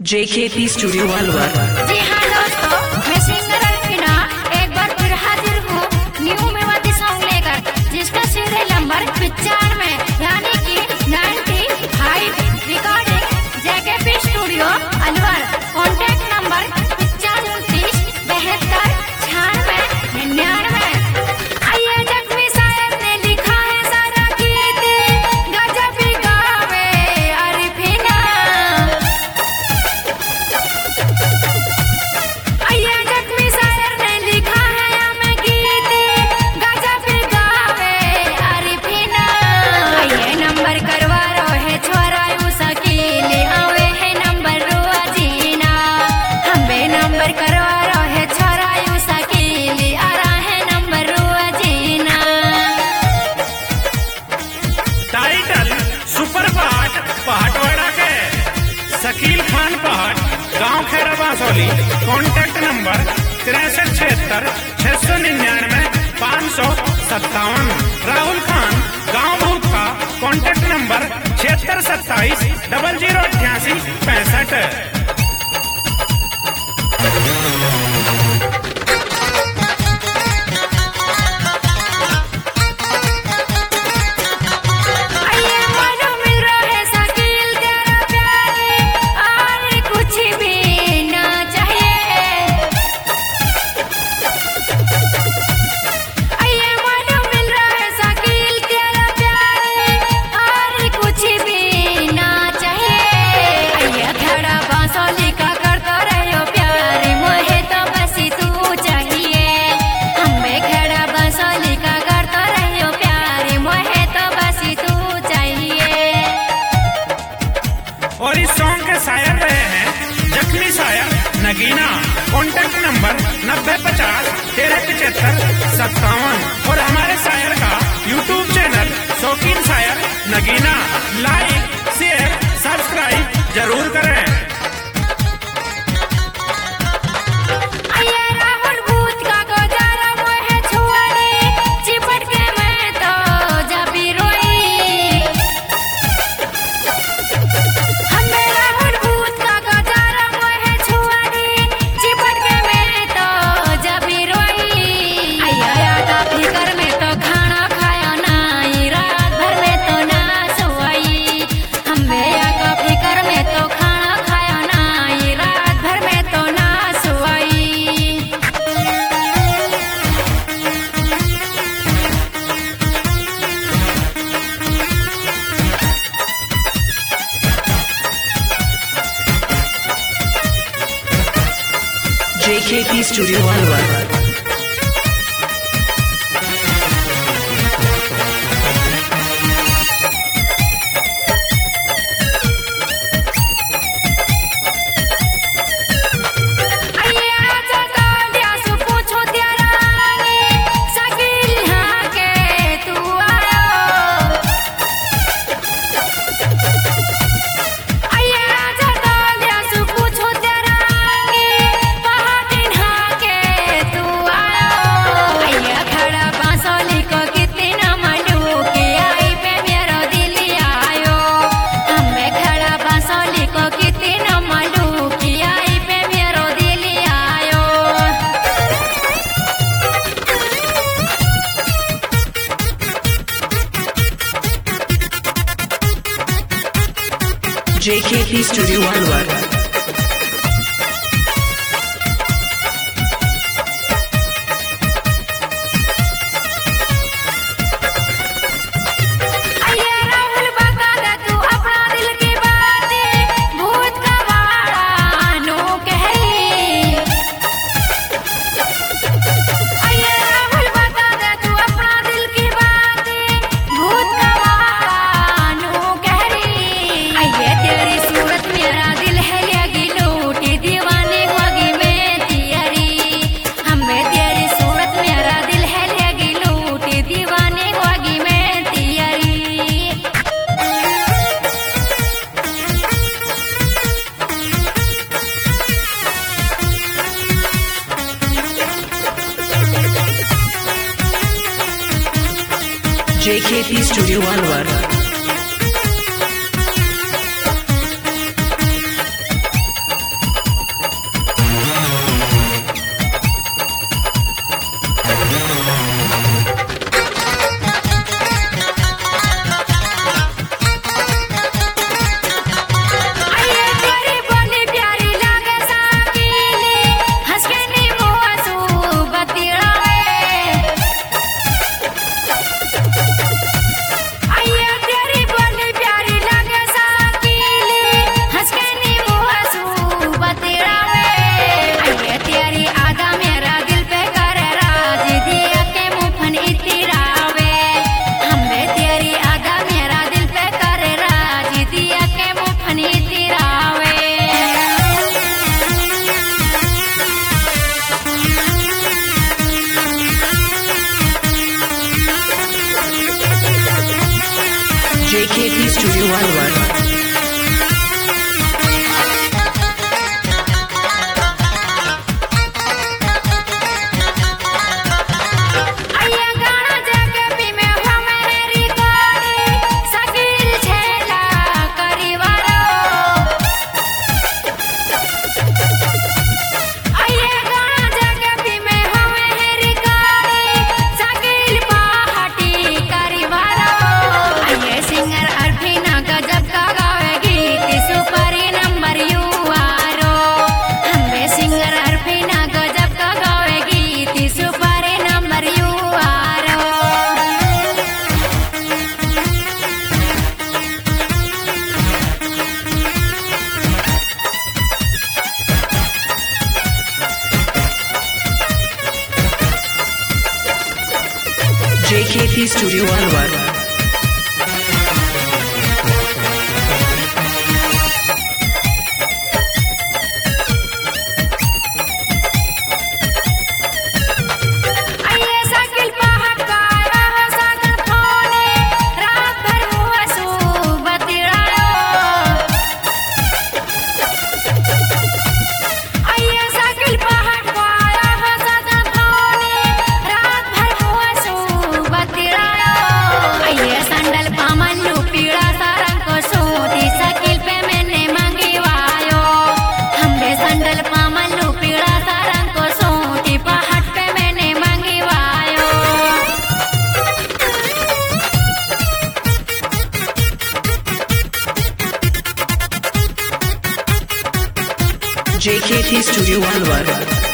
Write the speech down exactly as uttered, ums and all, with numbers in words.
JKP studio Alwar. जी हाँ दोस्तों, मैं सिंगर अल्फिना एक बार फिर हाजिर हूँ न्यू मेवाती सॉन्ग लेकर, जिसका सीरियल नंबर पिचानवे यानी कि ninety five. Recording JKP studio Alwar. Contact number पचानवे उनतीस बहत्तर छियानवे निन्यानवे। आइए जख्मी साहब ने लिखा है सारा गीत, गजब गावे अल्फिना। आइए जख्मी शायर ने लिखा है हमें गीत, गजब गावे अल्फिना। आइए नंबर करवा रहे छोरा यू सकील, आवे है नंबर रुआ जीना। हमें नंबर करवा रहे छोरा यू सकील, आ रहा है नंबर रुआ जीना। टाइटल सुपर पहाट पहाटवाड़ा के शकील खान पहाट, गांव खेरा बांसोली। कॉन्टैक्ट नंबर तिरसठ छिहत्तर छह सौ निन्यानवे पाँच सौ सत्तावन। राहुल खान गांव भूतका। कॉन्टैक्ट नंबर छिहत्तर सत्ताईस डबल जीरो अठासी पैंसठ। आइए मानो मिल रहे शकील तेरा प्यारे, और कुछ भी ना चाहिए। आइए मानो मिल रहे शकील तेरा प्यारे, और कुछ भी ना चाहिए। आइए खड़ा बांसुरी का करता रहो प्यार, मोहे तो बस तू चाहिए। हमें खड़ा बांसुरी का करता रहो प्यार, मोहे तो बस तू चाहिए। और इस सॉन्ग के शायर रहे हैं जख्मी शायर नगीना। कॉन्टैक्ट नंबर नब्बे पचास तेरह पचहत्तर सत्तावन। और हमारे शायर का यूट्यूब चैनल शौकीन शायर नगीना। लाइक शेयर सब्सक्राइब जरूर करें। आइए राहुल भूत का गोजारा मोहे छुआरे, चिपट के मैं तो जबी रोई। हमें राहुल भूत का गोजारा मोहे छुआरे, चिपट के मैं तो जबी रोई। आइए का फिकर में तो खाना खाया नाई, रात भर में तो ना सोई। हमें का फिकर में तो खाना खाया नाई, रात भर में तो ना सोई। JKP studio Alwar. आइए आजा कांडिया से पूछो तेरा आगे, शकील यहाँ के तू आयो। आइए आजा कांडिया से पूछो तेरा आगे, पहाड़ यहाँ के तू आयो। आइए खड़ा बांसुरी को कितना मनु के आई पे मेरा दिल आयो। हमें खड़ा बांसुरी को कितना मनु के आई पे मेरा दिल आयो। JKP studio Alwar. आइए राहुल बता दे तू अपना दिल की बातें, भूत का वाड़ा नो कहरी। आइए राहुल बता दे तू अपना दिल की बातें, भूत का वाड़ा नो कहरी। आइए तेरी सूरत मेरा दिल है लगी लूटी, दीवानी होगी मैं तेरी। हमें तेरी सूरत मेरा दिल है लगी लूटी, दीवानी होगी मैं तेरी। JKP studio Alwar. K P Studio Alwar. आइए साइकिल पहाड़ का राह सागर खोले रात भर हुआ सो बतिरायो आइए साइकिल पहाड़ का राह सागर खोले रात भर हुआ सो बतिरायो आइए संडल पामन लू पीड़ा सारंग को सोती साइकिल पे मैंने मंगवायो हमरे संडल पामन लू पीड़ा सारंग को सोती पहाड़ पे मैंने मंगवायो J K P Studio Alwar.